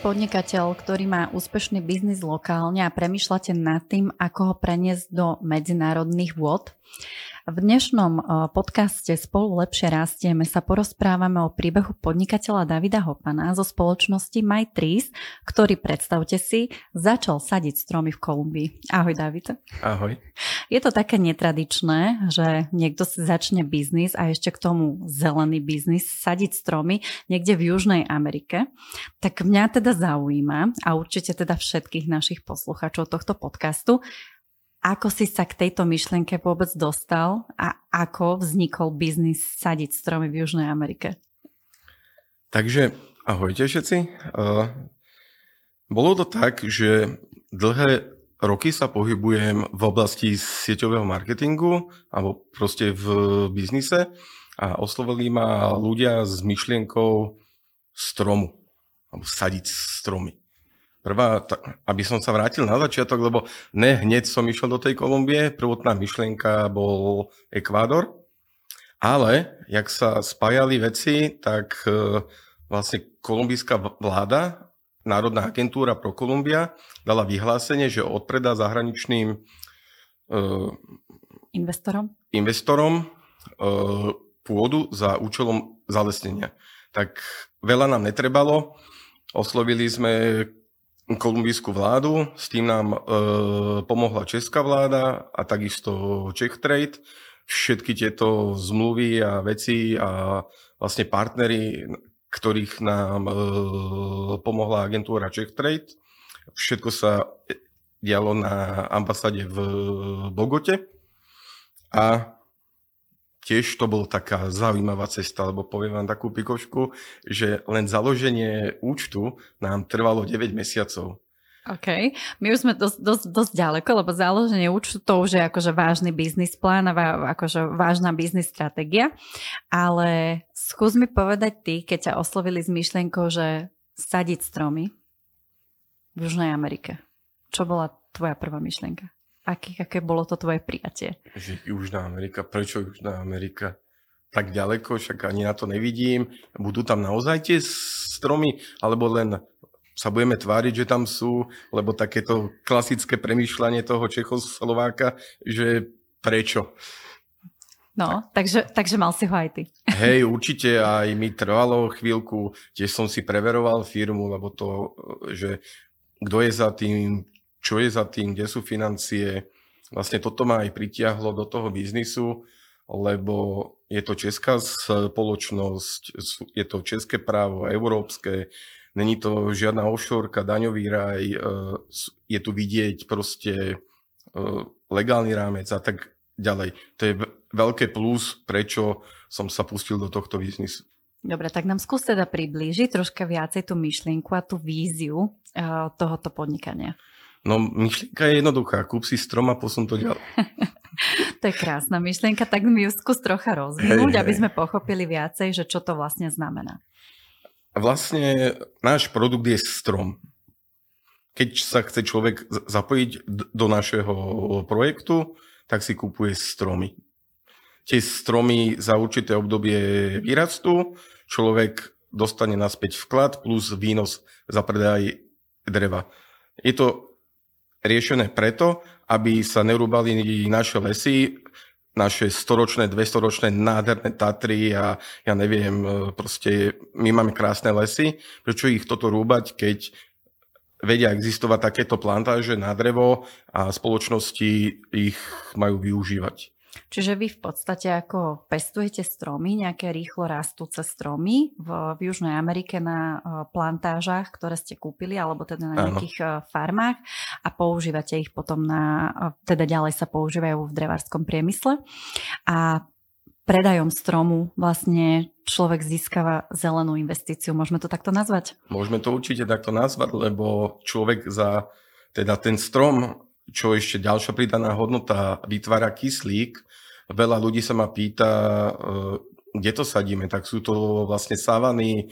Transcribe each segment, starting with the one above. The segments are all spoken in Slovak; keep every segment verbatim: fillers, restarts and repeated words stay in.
podnikateľ, ktorý má úspešný biznis lokálne a premýšľate nad tým, ako ho preniesť do medzinárodných vôd? V dnešnom podcaste Spolu lepšie rastieme sa porozprávame o príbehu podnikateľa Davida Hopana zo spoločnosti My Trees, ktorý, predstavte si, začal sadiť stromy v Kolumbii. Ahoj, David. Ahoj. Je to také netradičné, že niekto si začne biznis a ešte k tomu zelený biznis, sadiť stromy niekde v Južnej Amerike. Tak mňa teda zaujíma a určite teda všetkých našich poslucháčov tohto podcastu, ako si sa k tejto myšlienke vôbec dostal a ako vznikol biznis sadiť stromy v Južnej Amerike? Takže ahojte všetci. Uh, bolo to tak, že dlhé roky sa pohybujem v oblasti sieťového marketingu alebo proste v biznise a oslovili ma ľudia s myšlienkou stromu alebo sadiť stromy. Prvá, aby som sa vrátil na začiatok, lebo ne hneď som išiel do tej Kolumbie, prvotná myšlienka bol Ekvádor, ale jak sa spájali veci, tak vlastne kolumbijská vláda, Národná agentúra pro Kolumbia, dala vyhlásenie, že odpredá zahraničným uh, investorom, investorom uh, pôdu za účelom zalesnenia. Tak veľa nám netrebalo, oslovili sme kolumbijskú vládu, s tým nám e, pomohla česká vláda a takisto Czech Trade. Všetky tieto zmluvy a veci a vlastne partneri, ktorých nám e, pomohla agentúra Czech Trade. Všetko sa dialo na ambasáde v Bogote a tiež to bola taká zaujímavá cesta, lebo poviem vám takú pikošku, že len založenie účtu nám trvalo deväť mesiacov. OK. My už sme dosť, dosť, dosť ďaleko, lebo založenie účtu to už je akože vážny biznis plán a akože vážna biznis stratégia. Ale skús mi povedať ty, keď ťa oslovili s myšlienkou, že sadiť stromy v Južnej Amerike. Čo bola tvoja prvá myšlienka? Aké, aké bolo to tvoje prijatie? Že Južná Amerika, prečo Južná Amerika? Tak ďaleko, však ani na to nevidím. Budú tam naozaj tie stromy, alebo len sa budeme tváriť, že tam sú, lebo takéto klasické premýšľanie toho Čechoslováka, že prečo? No, takže, takže mal si ho aj ty. Hej, určite aj mi trvalo chvíľku, tiež som si preveroval firmu, lebo to, že kto je za tým, čo je za tým, kde sú financie. Vlastne toto ma aj pritiahlo do toho biznisu, lebo je to česká spoločnosť, je to české právo, európske, není to žiadna offshoreka, daňový raj, je tu vidieť proste legálny rámec a tak ďalej. To je veľké plus, prečo som sa pustil do tohto biznisu. Dobre, tak nám skús teda priblížiť troška viacej tú myšlienku a tú víziu tohoto podnikania. No, myšlienka je jednoduchá. Kúp si strom a posun to ďalej. To je krásna myšlienka, tak mi ju skús trocha rozvinúť, hej, aby hej. sme pochopili viacej, že čo to vlastne znamená. Vlastne náš produkt je strom. Keď sa chce človek zapojiť do našeho projektu, tak si kupuje stromy. Tie stromy za určité obdobie vyrastú, človek dostane naspäť vklad plus výnos za predaj dreva. Je to riešené preto, aby sa nerúbali naše lesy, naše storočné, dvestoročné nádherné Tatry a ja neviem, proste my máme krásne lesy, prečo ich toto rúbať, keď vedia existovať takéto plantáže na drevo a spoločnosti ich majú využívať. Čiže vy v podstate ako pestujete stromy, nejaké rýchlo rastúce stromy v, v Južnej Amerike na plantážach, ktoré ste kúpili, alebo teda na nejakých Áno. farmách a používate ich potom na, teda ďalej sa používajú v drevárskom priemysle a predajom stromu vlastne človek získava zelenú investíciu. Môžeme to takto nazvať? Môžeme to určite takto nazvať, lebo človek za teda ten strom, čo ešte ďalšia pridaná hodnota, vytvára kyslík. Veľa ľudí sa ma pýta, kde to sadíme, tak sú to vlastne savany.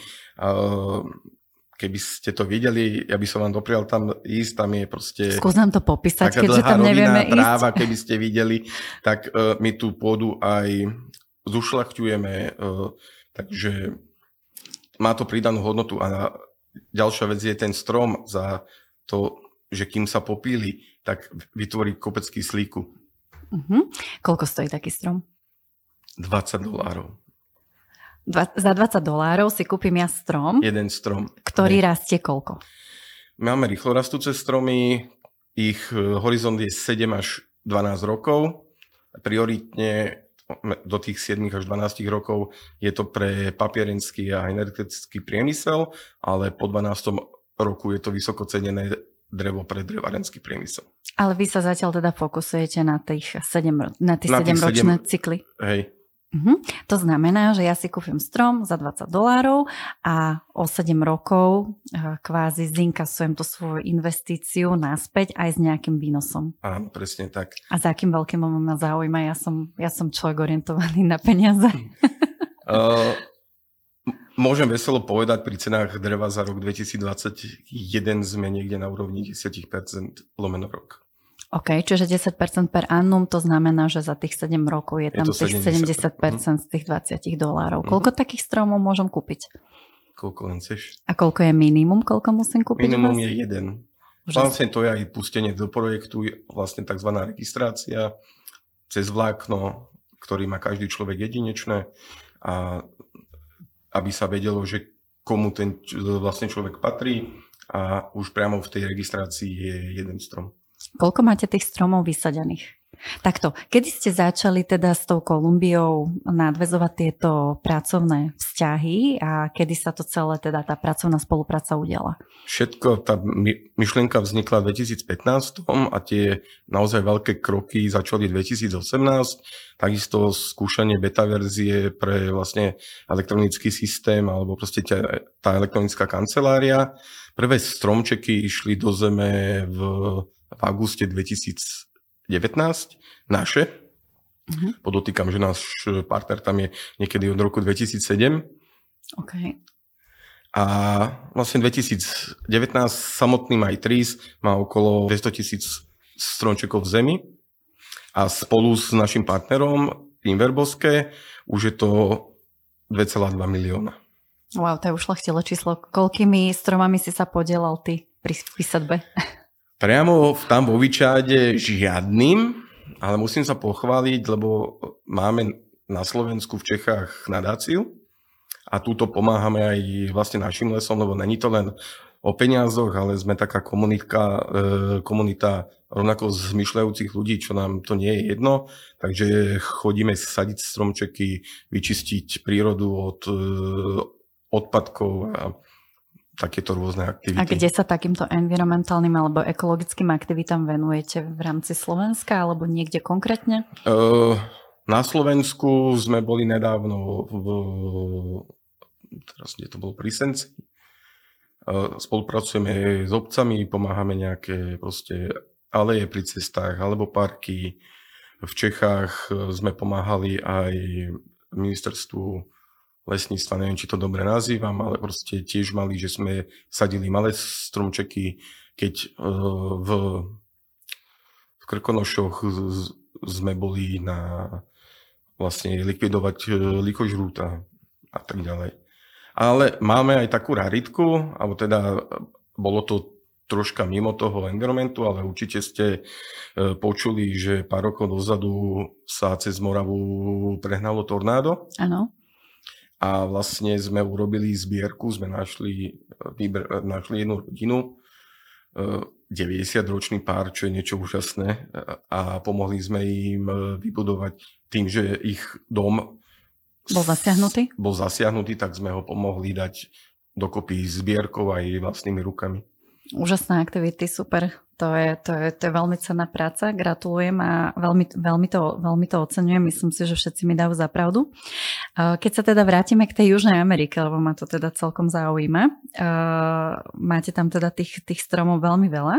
Keby ste to videli, ja by som vám doprial tam ísť, tam je proste... Skús nám to popísať, keďže tam rovina, nevieme tráva, ísť. Keby ste videli, tak my tú pôdu aj zušľachťujeme, takže má to pridanú hodnotu a ďalšia vec je ten strom za to, že kým sa popíli, tak vytvorí kopec kyslíku. Uh-huh. Koľko stojí taký strom? dvadsať dolárov. Dva, za dvadsať dolárov si kúpim ja strom. Jeden strom. Ktorý ne. rastie koľko? Máme rýchlo rastúce stromy, ich horizont je sedem až dvanásť rokov. Prioritne do tých sedem až dvanásť rokov je to pre papierenský a energetický priemysel, ale po dvanástom roku je to vysoko cenené drevo pre drevárenský priemysel. Ale vy sa zatiaľ teda fokusujete na tých sedem, na tie sedemročné cykly? Hej. Uh-huh. To znamená, že ja si kúpim strom za dvadsať dolárov a o sedem rokov kvázi zinkasujem tú svoju investíciu naspäť aj s nejakým výnosom. Áno, presne tak. A za akým veľkým ma zaujíma? Ja som, ja som človek orientovaný na peniaze. uh, môžem veselo povedať, pri cenách dreva za rok dvetisícdvadsaťjeden sme niekde na úrovni desať percent lomeno rok. OK, čiže desať percent per annum, to znamená, že za tých sedem rokov je tam je tých sedemdesiat percent z tých dvadsať dolárov. Koľko mm-hmm. takých stromov môžem kúpiť? Koľko len chceš. A koľko je minimum, koľko musím kúpiť? Minimum je jeden. Vlastne to je aj pustenie do projektu, vlastne tzv. Registrácia cez vlákno, ktorý má každý človek jedinečné, a aby sa vedelo, že komu ten vlastne človek patrí, a už priamo v tej registrácii je jeden strom. Koľko máte tých stromov vysadených? Takto, kedy ste začali teda s tou Kolumbiou nadväzovať tieto pracovné vzťahy a kedy sa to celé, teda tá pracovná spolupráca udiala? Všetko, tá myšlienka vznikla v dvetisícpätnásť a tie naozaj veľké kroky začali v dvetisícosemnásť. Takisto skúšanie beta verzie pre vlastne elektronický systém alebo proste tá elektronická kancelária. Prvé stromčeky išli do zeme v v auguste dvetisícdevätnásť, naše. Uh-huh. Podotýkam, že náš partner tam je niekedy od roku dvetisícsedem. Okay. A vlastne dvetisícdevätnásť samotný MyTrees má okolo dvestotisíc stromčekov v zemi a spolu s našim partnerom Inverboske už je to dva celé dva milióna. Wow, to je ušľachtilé číslo. Koľkými stromami si sa podielal ty pri výsadbe? Priamo tam vo Vyčáde žiadnym, ale musím sa pochváliť, lebo máme na Slovensku v Čechách nadáciu a túto pomáhame aj vlastne našim lesom, lebo není to len o peniazoch, ale sme taká komunita, komunita rovnako zmyšľajúcich ľudí, čo nám to nie je jedno. Takže chodíme sadiť stromčeky, vyčistiť prírodu od odpadkov a takéto rôzne aktivity. A kde sa takýmto environmentálnym alebo ekologickým aktivitám venujete? V rámci Slovenska alebo niekde konkrétne? Uh, na Slovensku sme boli nedávno v, teraz kde to bolo, pri Senci. Uh, spolupracujeme s obcami, pomáhame nejaké proste aleje pri cestách alebo parky. V Čechách sme pomáhali aj ministerstvu lesníctva, neviem, či to dobre nazývam, ale proste tiež mali, že sme sadili malé stromčeky, keď uh, v, v Krkonošoch z, sme boli na vlastne likvidovať uh, likožrúta a tak ďalej. Ale máme aj takú raritku, alebo teda bolo to troška mimo toho environmentu, ale určite ste uh, počuli, že pár rokov dozadu sa cez Moravu prehnalo tornádo. Áno. A vlastne sme urobili zbierku, sme našli, vyber, našli jednu rodinu, deväťdesiatročný pár, čo je niečo úžasné, a pomohli sme im vybudovať tým, že ich dom bol zasiahnutý, bol zasiahnutý, tak sme ho pomohli dať dokopy zbierkou aj vlastnými rukami. Úžasné aktivity, super. To je, to, je, to je veľmi cenná práca. Gratulujem a veľmi, veľmi, to, veľmi to oceňujem. Myslím si, že všetci mi dajú za pravdu. Keď sa teda vrátime k tej Južnej Amerike, lebo ma to teda celkom zaujíma. Máte tam teda tých, tých stromov veľmi veľa.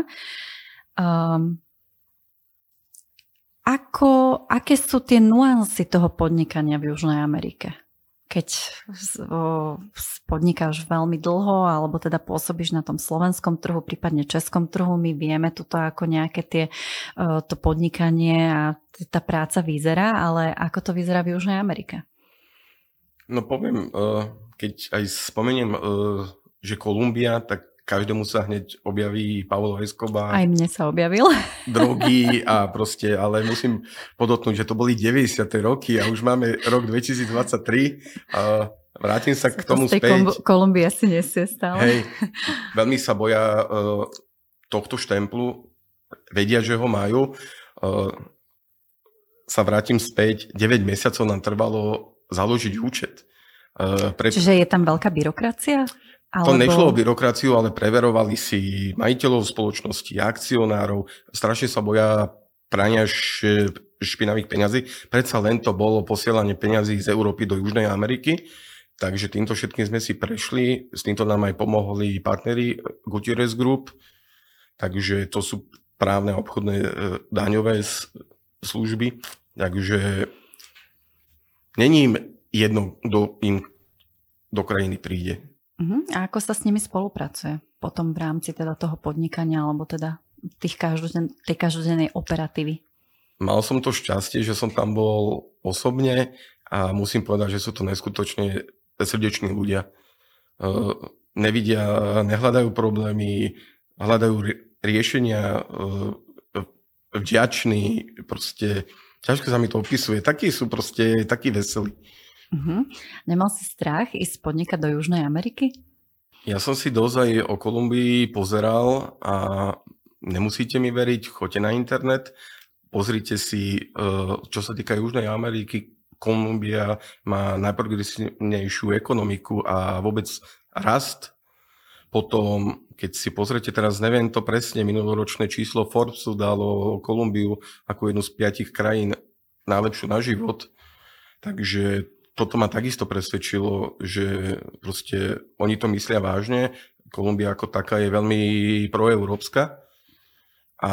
Ako, aké sú tie nuancy toho podnikania v Južnej Amerike? Keď podnikáš veľmi dlho, alebo teda pôsobíš na tom slovenskom trhu, prípadne českom trhu, my vieme tuto ako nejaké tie, to podnikanie a tá práca vyzerá, ale ako to vyzerá v Južnej Amerike? No poviem, keď aj spomeniem že Kolumbia, tak každému sa hneď objaví Pablo Escobar. Aj mne sa objavil. Drogy a proste, ale musím podotknúť, že to boli deväťdesiate roky a už máme rok dvetisícdvadsaťtri a vrátim sa k tomu z tej späť. Kolumbie asi nesie stále. Hej, veľmi sa boja uh, tohto štemplu, vedia, že ho majú. Uh, sa vrátim späť, deväť mesiacov nám trvalo založiť účet. Uh, pre... Čiže je tam veľká byrokracia? To alebo... nešlo o byrokraciu, ale preverovali si majiteľov spoločnosti, akcionárov. Strašne sa boja prania špinavých peňazí. Predsa len to bolo posielanie peňazí z Európy do Južnej Ameriky. Takže týmto všetkým sme si prešli. S týmto nám aj pomohli partneri Gutierrez Group. Takže to sú právne, obchodné, daňové služby. Takže není im jedno, kto im do krajiny príde. Uh-huh. A ako sa s nimi spolupracuje potom v rámci teda toho podnikania alebo teda tých každoden- tej každodennej operatívy? Mal som to šťastie, že som tam bol osobne a musím povedať, že sú to neskutočne srdeční ľudia. Uh, nevidia, nehľadajú problémy, hľadajú riešenia, uh, vďační, proste ťažko sa mi to opisuje. Takí sú proste, takí veselí. Uh-huh. Nemal si strach ísť podnikať do Južnej Ameriky? Ja som si dosť aj o Kolumbii pozeral a nemusíte mi veriť, choďte na internet, pozrite si, čo sa týka Južnej Ameriky. Kolumbia má najprogresívnejšiu ekonomiku a vôbec rast. Potom, keď si pozrite teraz, neviem to presne, minuloročné číslo Forbesu dalo Kolumbiu ako jednu z piatich krajín najlepšiu na život. Takže toto ma takisto presvedčilo, že proste oni to myslia vážne. Kolumbia ako taká je veľmi proeurópska a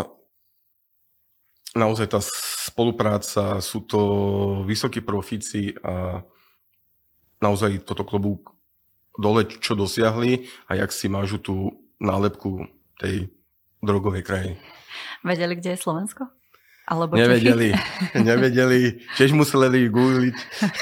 naozaj tá spolupráca, sú to vysokí profíci a naozaj toto klobúk dole, čo dosiahli a jak si mážu tú nálepku tej drogovej krajiny. Vedeli, kde je Slovensko? Alebo nevedeli, nevedeli, tiež museli googliť.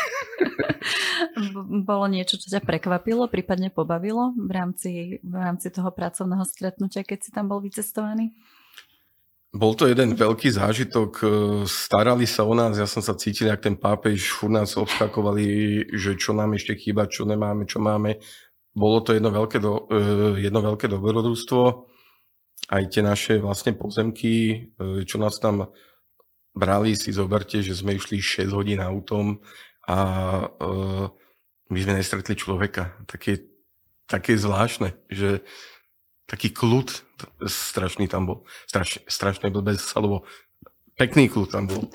Bolo niečo, čo ťa prekvapilo, prípadne pobavilo v rámci, v rámci toho pracovného stretnutia, keď si tam bol vycestovaný? Bol to jeden veľký zážitok, starali sa o nás, ja som sa cítil, jak ten pápež, furt nás obskakovali, že čo nám ešte chýba, čo nemáme, čo máme. Bolo to jedno veľké, do, jedno veľké dobrodružstvo, aj tie naše vlastne pozemky, čo nás tam brali, si zoberte, že sme išli šesť hodín autom a uh, my sme nestretli človeka. Také, také zvláštne, že taký kľud strašný tam bol. Straš, strašné blbé, alebo pekný kľud tam bol.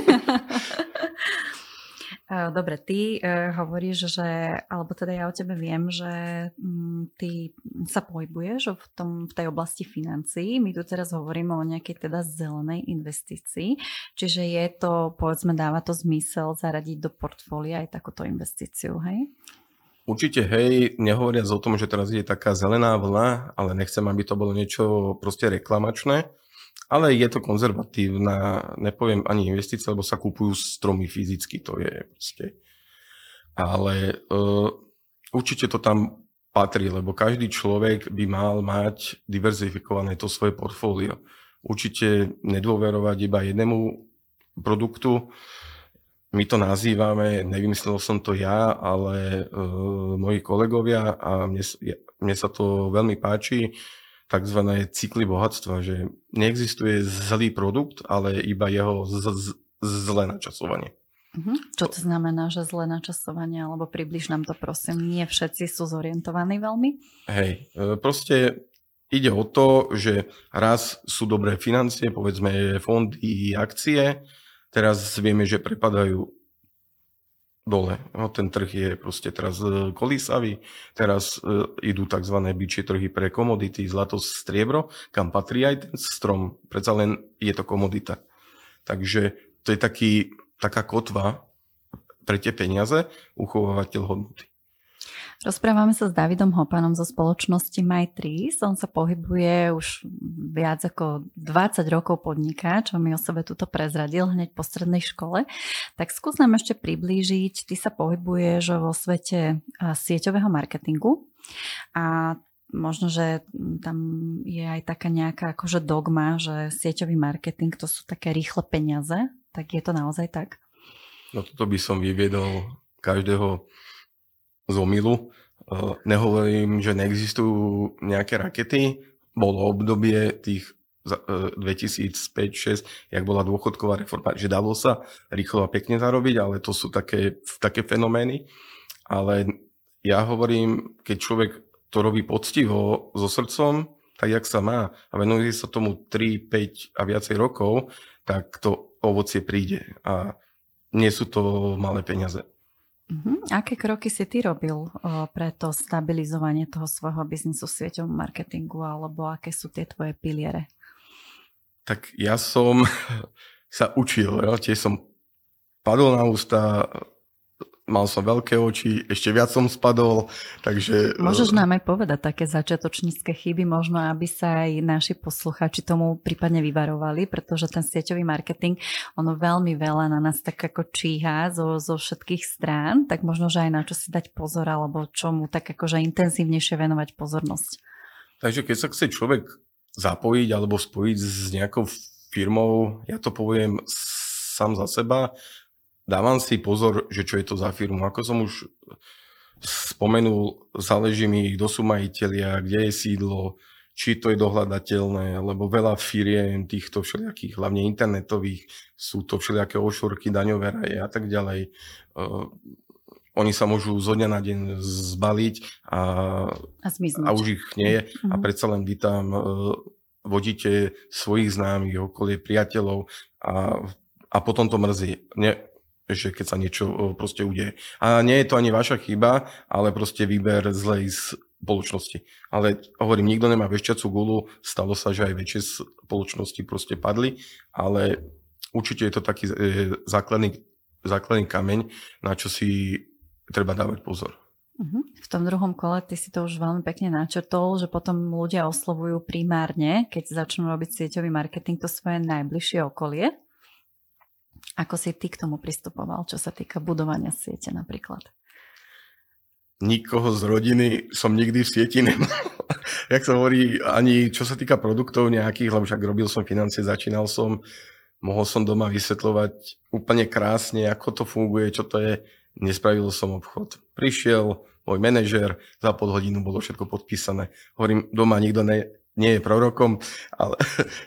Dobre, ty uh, hovoríš, že, alebo teda ja o tebe viem, že um, ty sa pohybuješ v, tom, v tej oblasti financií. My tu teraz hovoríme o nejakej teda zelenej investícii. Čiže je to, povedzme, dáva to zmysel zaradiť do portfólia aj takúto investíciu, hej? Určite, hej, nehovoriac o tom, že teraz je taká zelená vlna, ale nechcem, aby to bolo niečo proste reklamačné. Ale je to konzervatívna, nepoviem ani investícia, lebo sa kúpujú stromy fyzicky, to je proste. Ale uh, určite to tam patrí, lebo každý človek by mal mať diverzifikované to svoje portfólio. Určite nedôverovať iba jednému produktu. My to nazývame, nevymyslel som to ja, ale uh, moji kolegovia a mne, mne sa to veľmi páči, takzvané cykly bohatstva, že neexistuje zlý produkt, ale iba jeho z- z- zlé načasovanie. Uh-huh. Čo to znamená, že zlé načasovanie? Alebo približ nám to, prosím. Nie všetci sú zorientovaní veľmi? Hej, proste ide o to, že raz sú dobré financie, povedzme fondy, akcie, teraz vieme, že prepadajú dole. No, ten trh je proste teraz kolísavý. Teraz uh, idú tzv. Bičie trhy pre komodity, zlato, striebro, kam patrí aj ten strom. Predsa len je to komodita. Takže to je taký, taká kotva pre tie peniaze, uchovávateľ hodnoty. Rozprávame sa s Davidom Hopanom zo spoločnosti MyTrees. On sa pohybuje už viac ako dvadsať rokov podniká, čo mi o sebe tuto prezradil hneď po strednej škole. Tak skús nám ešte priblížiť. Ty sa pohybuješ vo svete sieťového marketingu. A možno, že tam je aj taká nejaká akože dogma, že sieťový marketing to sú také rýchle peniaze, tak je to naozaj tak? No toto by som vyviedol každého z omylu. Nehovorím, že neexistujú nejaké rakety. Bolo obdobie tých dvetisícpäť šesť, jak bola dôchodková reforma, že dalo sa rýchlo a pekne zarobiť, ale to sú také, také fenomény. Ale ja hovorím, keď človek to robí poctivo, so srdcom, tak jak sa má a venuje sa tomu tri, päť a viacej rokov, tak to ovocie príde a nie sú to malé peniaze. Uh-huh. Aké kroky si ty robil o, pre to stabilizovanie toho svojho biznisu v sieťovom marketingu, alebo aké sú tie tvoje piliere? Tak ja som sa učil, jo? Tiež som padol na ústa, mal som veľké oči, ešte viac som spadol, takže... Môžeš nám aj povedať také začiatočnícke chyby, možno aby sa aj naši poslucháči tomu prípadne vyvarovali, pretože ten sieťový marketing, ono veľmi veľa na nás tak ako číha zo, zo všetkých strán, tak možno, že aj na čo si dať pozor, alebo čomu tak akože intenzívnejšie venovať pozornosť. Takže keď sa chce človek zapojiť alebo spojiť s nejakou firmou, ja to poviem sám za seba, dávam si pozor, že čo je to za firmu. Ako som už spomenul, záleží mi, kto sú majitelia, kde je sídlo, či to je dohľadateľné, lebo veľa firiem týchto všelijakých, hlavne internetových, sú to všelijaké offshorky, daňové raje a tak ďalej. Uh, oni sa môžu zo dňa na deň zbaliť a, a, a už ich nie je. Mm-hmm. A predsa len vy tam uh, vodíte svojich známych, okolie priateľov a, a potom to mrzí. Ne, že keď sa niečo proste udeje. A nie je to ani vaša chyba, ale proste výber zlej spoločnosti. Ale hovorím, nikto nemá vešťacú gulu, stalo sa, že aj väčšie spoločnosti proste padli, ale určite je to taký základný, základný kameň, na čo si treba dávať pozor. V tom druhom kole ty si to už veľmi pekne načrtol, že potom ľudia oslovujú primárne, keď začnú robiť sieťový marketing, to svoje najbližšie okolie. Ako si ty k tomu pristupoval, čo sa týka budovania siete napríklad? Nikoho z rodiny som nikdy v sieti nemal. Jak sa hovorí, ani čo sa týka produktov nejakých, lebo však robil som financie, začínal som, mohol som doma vysvetľovať úplne krásne, ako to funguje, čo to je. Nespravil som obchod. Prišiel môj manažér, za pol hodinu bolo všetko podpísané. Hovorím, doma nikto ne, nie je prorokom, ale...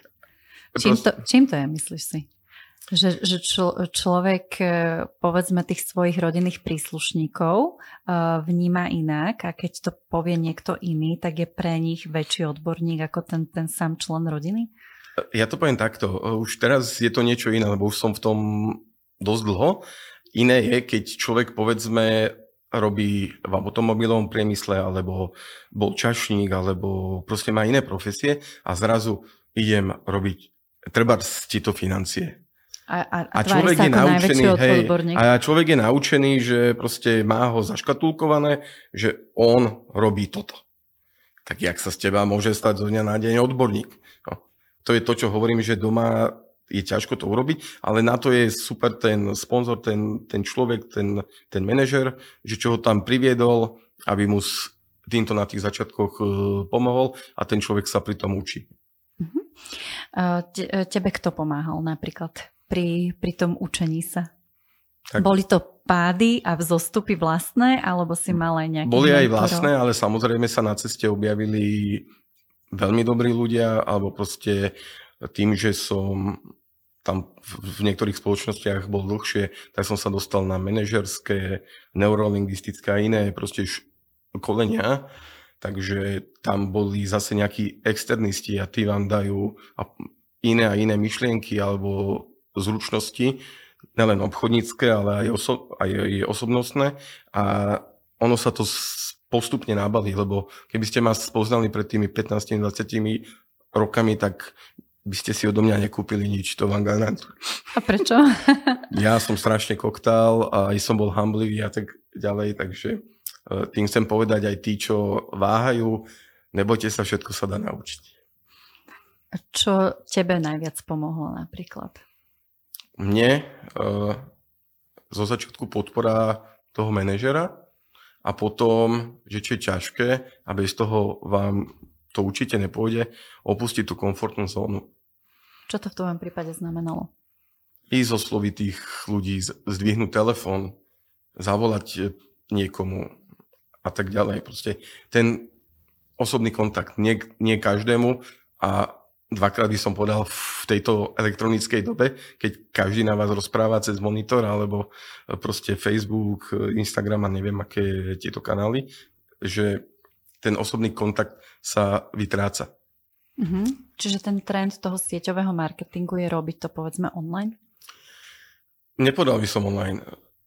Čím to, čím to je, myslíš si? Že, že člo, človek, povedzme, tých svojich rodinných príslušníkov vníma inak a keď to povie niekto iný, tak je pre nich väčší odborník ako ten, ten sám člen rodiny? Ja to poviem takto. Už teraz je to niečo iné, lebo už som v tom dosť dlho. Iné je, keď človek, povedzme, robí v automobilovom priemysle, alebo bol čašník, alebo proste má iné profesie a zrazu idem robiť treba ti to financie. A, a, a, človek je naučený, hej, a človek je naučený, že proste má ho zaškatulkované, že on robí toto. Tak jak sa z teba môže stať zo dňa na deň odborník? No, to je to, čo hovorím, že doma je ťažko to urobiť, ale na to je super ten sponzor, ten, ten človek, ten, ten manažer, že čo ho tam priviedol, aby mu s týmto na tých začiatkoch pomohol a ten človek sa pri tom učí. Uh-huh. Te, tebe kto pomáhal napríklad pri, pri tom učení sa? Tak. Boli to pády a vzostupy vlastné, alebo si mal aj nejaké... Boli aj vlastné, ale samozrejme sa na ceste objavili veľmi dobrí ľudia, alebo proste tým, že som tam v niektorých spoločnostiach bol dlhšie, tak som sa dostal na manažerské, neurolingvistické a iné proste školenia. Takže tam boli zase nejakí externisti a tí vám dajú iné a iné myšlienky alebo zručnosti, nelen obchodnícke, ale aj, oso- aj osobnostné. A ono sa to postupne nabalí, lebo keby ste ma spoznali pred tými pätnásť dvadsať rokami, tak by ste si odo mňa nekúpili nič, to vám garantujem. A prečo? Ja som strašne koktál a aj som bol hamblivý a tak ďalej, takže tým chcem povedať aj tí, čo váhajú, nebojte sa, všetko sa dá naučiť. Čo tebe najviac pomohlo napríklad? Mne e, zo začiatku podpora toho manažera a potom, že čo je ťažké a bez toho vám to určite nepôjde, opustiť tú komfortnú zónu. Čo to v tvojom prípade znamenalo? Ísť osloviť tých ľudí, zdvihnúť telefón, zavolať niekomu a tak ďalej. Proste ten osobný kontakt, nie, nie každému a dvakrát by som povedal v tejto elektronickej dobe, keď každý na vás rozpráva cez monitor alebo proste Facebook, Instagram a neviem aké tieto kanály, že ten osobný kontakt sa vytráca. Mhm. Čiže ten trend toho sieťového marketingu je robiť to povedzme online? Nepovedal by som online.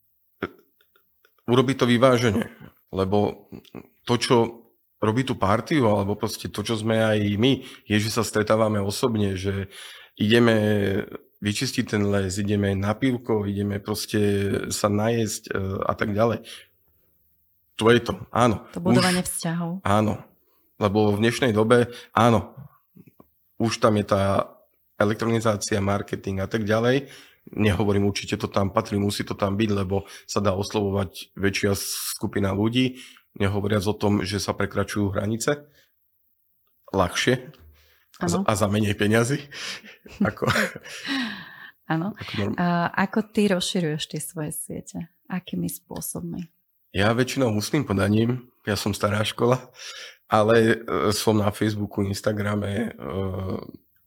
Urobiť to vyvážene, lebo to, čo robí tú partiu, alebo proste to, čo sme aj my, je, že sa stretávame osobne, že ideme vyčistiť ten les, ideme na pivko, ideme proste sa najesť a tak ďalej. To je to, áno. To budovanie už, vzťahov. Áno, lebo v dnešnej dobe, áno, už tam je tá elektronizácia, marketing a tak ďalej. Nehovorím, určite to tam patrí, musí to tam byť, lebo sa dá oslovovať väčšia skupina ľudí, nehovoriac o tom, že sa prekračujú hranice ľahšie a za, a za menej peňazí. Ako, Áno. Ako, a ako ty rozširuješ tie svoje siete? Akými spôsobmi? Ja väčšinou ústnym podaním, ja som stará škola, ale som na Facebooku, Instagrame, uh,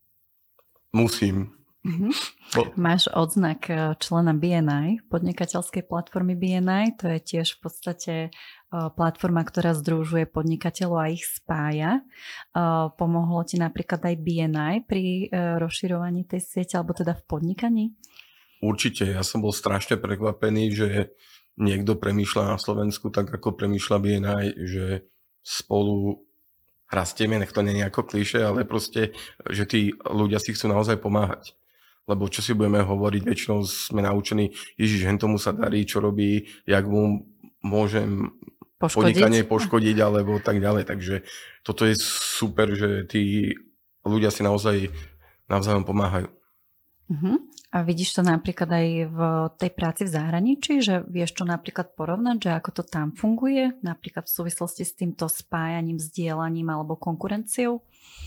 musím. Mm-hmm. Bo... Máš odznak člena bé en í, podnikateľskej platformy bé en í, to je tiež v podstate uh, platforma, ktorá združuje podnikateľov a ich spája. Uh, pomohlo ti napríklad aj bé en í pri uh, rozširovaní tej siete, alebo teda v podnikaní? Určite, ja som bol strašne prekvapený, že niekto premýšľa na Slovensku tak, ako premýšľa bé en í, že spolu rastieme, nech to nie je ako klišé, ale proste, že tí ľudia si chcú naozaj pomáhať. Lebo čo si budeme hovoriť, väčšinou sme naučení, Ježiš, hen tomu sa darí, čo robí, jak mu môžem poškodiť? podnikanie poškodiť, alebo tak ďalej. Takže toto je super, že tí ľudia si naozaj navzájom pomáhajú. Uh-huh. A vidíš to napríklad aj v tej práci v zahraničí, že vieš to napríklad porovnať, že ako to tam funguje, napríklad v súvislosti s týmto spájaním, zdieľaním alebo konkurenciou?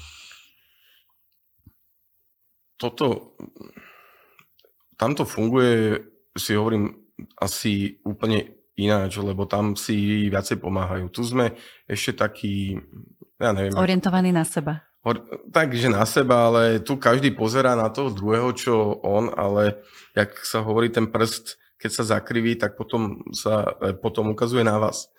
Toto, tamto funguje, si hovorím, asi úplne ináč, lebo tam si viacej pomáhajú. Tu sme ešte taký, ja neviem. Orientovaní na seba. Takže na seba, ale tu každý pozerá na toho druhého, čo on, ale jak sa hovorí, ten prst, keď sa zakriví, tak potom sa potom ukazuje na vás.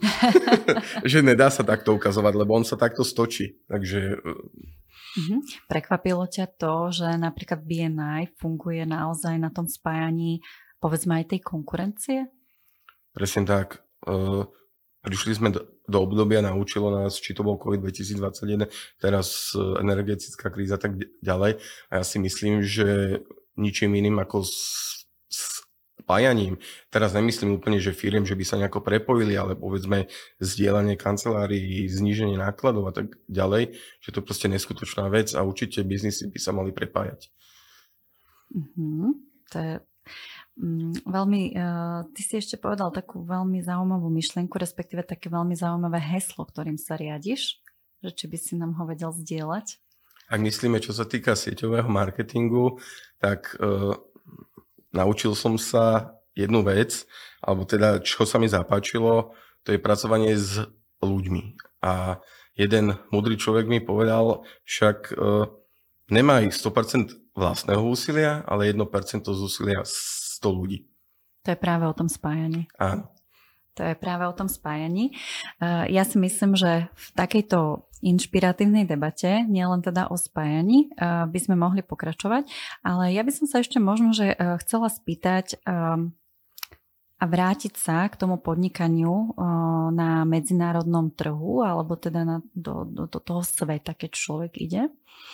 Že nedá sa takto ukazovať, lebo on sa takto stočí. Takže... Mm-hmm. Prekvapilo ťa to, že napríklad bé en í funguje naozaj na tom spájaní, povedzme aj tej konkurencie? Presne tak. Uh, prišli sme do, do obdobia, naučilo nás, či to bol COVID dvetisícdvadsaťjeden, teraz energetická kríza, tak ďalej. A ja si myslím, že ničím iným ako s, s spájaním. Teraz nemyslím úplne, že firiem, že by sa nejako prepojili, ale povedzme zdieľanie kancelárií, zníženie nákladov a tak ďalej, že to je proste neskutočná vec a určite biznisy by sa mali prepájať. Mm-hmm. To je mm, veľmi, uh, ty si ešte povedal takú veľmi zaujímavú myšlienku, respektíve také veľmi zaujímavé heslo, ktorým sa riadiš, že či by si nám ho vedel zdieľať? Ak myslíme, čo sa týka sieťového marketingu, tak uh, naučil som sa jednu vec, alebo teda čo sa mi zapáčilo, to je pracovanie s ľuďmi. A jeden múdry človek mi povedal, však e, nemaj sto percent vlastného úsilia, ale jedno percento z úsilia sto ľudí. To je práve o tom spájaní. Áno. To je práve o tom spájaní. Ja si myslím, že v takejto inšpiratívnej debate, nielen teda o spájaní, by sme mohli pokračovať, ale ja by som sa ešte možno, že chcela spýtať a vrátiť sa k tomu podnikaniu na medzinárodnom trhu, alebo teda na, do, do, do toho sveta, keď človek ide.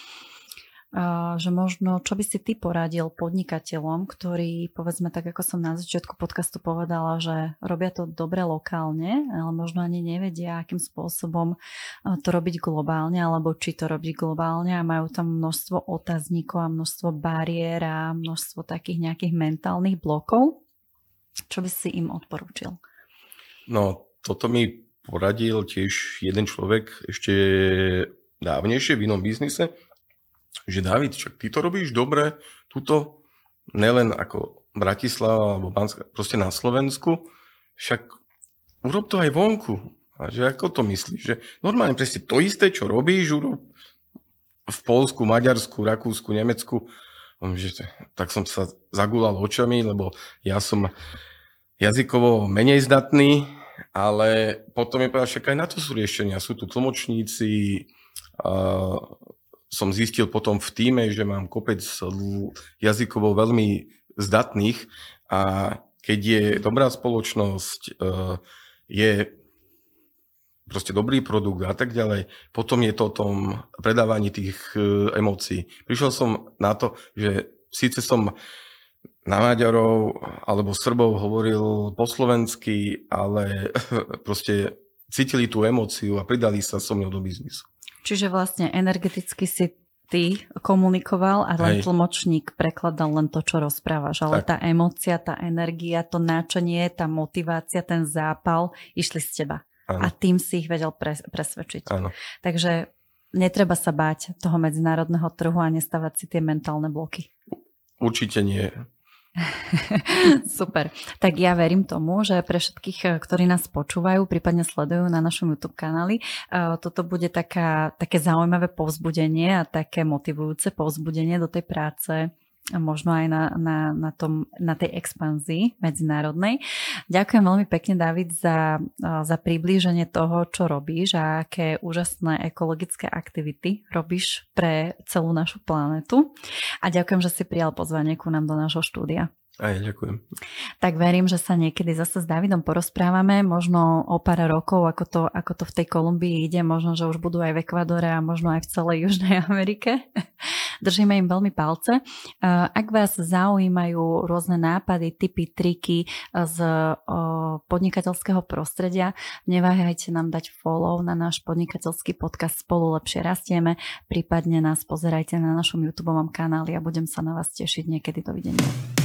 Že možno, čo by si ty poradil podnikateľom, ktorí, povedzme tak, ako som na začiatku podcastu povedala, že robia to dobre lokálne, ale možno ani nevedia, akým spôsobom to robiť globálne, alebo či to robiť globálne a majú tam množstvo otáznikov a množstvo bariér a množstvo takých nejakých mentálnych blokov. Čo by si im odporúčil? No, toto mi poradil tiež jeden človek ešte dávnejšie v inom biznise, že David, čak ty to robíš dobre, tuto, nelen ako Bratislava alebo Banská, proste na Slovensku, však urob to aj vonku. A že ako to myslíš? Že normálne presne to isté, čo robíš, urob v Poľsku, Maďarsku, Rakúsku, Nemecku. Že, tak som sa zagúlal očami, lebo ja som jazykovo menej zdatný, ale potom je povedal, však aj na to sú riešenia. Sú tu tlmočníci, uh, som zistil potom v tíme, že mám kopec jazykovo veľmi zdatných a keď je dobrá spoločnosť, uh, je proste dobrý produkt a tak ďalej. Potom je to o tom predávaní tých e, emócií. Prišiel som na to, že síce som na Maďarov alebo Srbov hovoril po slovensky, ale proste cítili tú emóciu a pridali sa so mnou do biznisu. Čiže vlastne energeticky si ty komunikoval a len Hej. tlmočník prekladal len to, čo rozprávaš. Ale tak. Tá emócia, tá energia, to náčenie, tá motivácia, ten zápal išli z teba. Áno. A tým si ich vedel pres, presvedčiť. Áno. Takže netreba sa báť toho medzinárodného trhu a nestavať si tie mentálne bloky. Určite nie. Super. Tak ja verím tomu, že pre všetkých, ktorí nás počúvajú, prípadne sledujú na našom YouTube kanáli, toto bude taká, také zaujímavé povzbudenie a také motivujúce povzbudenie do tej práce, možno aj na, na, na, tom, na tej expanzii medzinárodnej. Ďakujem veľmi pekne, David, za, za priblíženie toho, čo robíš a aké úžasné ekologické aktivity robíš pre celú našu planetu. A ďakujem, že si prijal pozvanie ku nám do nášho štúdia. Aj, ďakujem. Tak verím, že sa niekedy zase s Davidom porozprávame, možno o pár rokov, ako to, ako to v tej Kolumbii ide, možno, že už budú aj v Ekvádore a možno aj v celej Južnej Amerike. Držíme im veľmi palce. Ak vás zaujímajú rôzne nápady, tipy, triky z podnikateľského prostredia, neváhajte nám dať follow na náš podnikateľský podcast Spolu lepšie rastieme, prípadne nás pozerajte na našom YouTubeovom kanáli a budem sa na vás tešiť niekedy. Dovidenia.